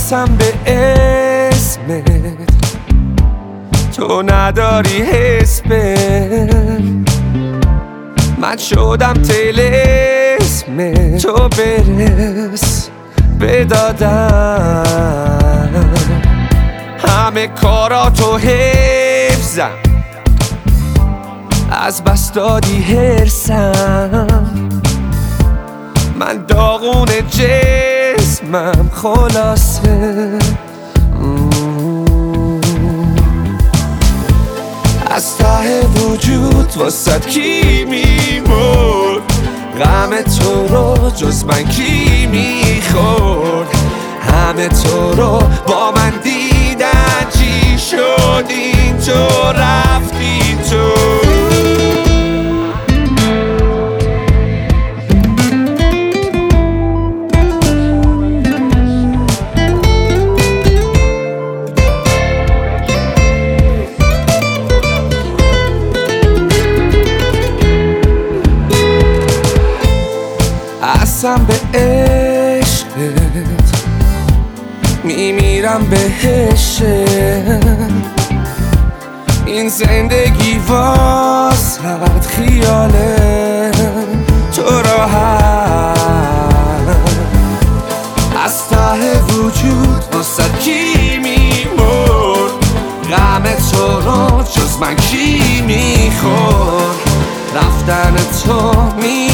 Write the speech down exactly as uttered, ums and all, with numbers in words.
قسم به اسمت تو نداری حس به من شدم طلسم تو برس بدادم همه کاراتو حفظم از بس دادی هرسم من داغون جسمم خلاصه از ته وجود واسد کی میمرد غم تو رو جز من کی میخورد همه تو رو با من دیدن چی شد این تو رفتی تو قسم به عشقت میمیرم بهش این زندگی واسد خیاله تو راحت از ته وجود واسد کی میمرد غم تو رو جز من کی میخورد رفتن تو می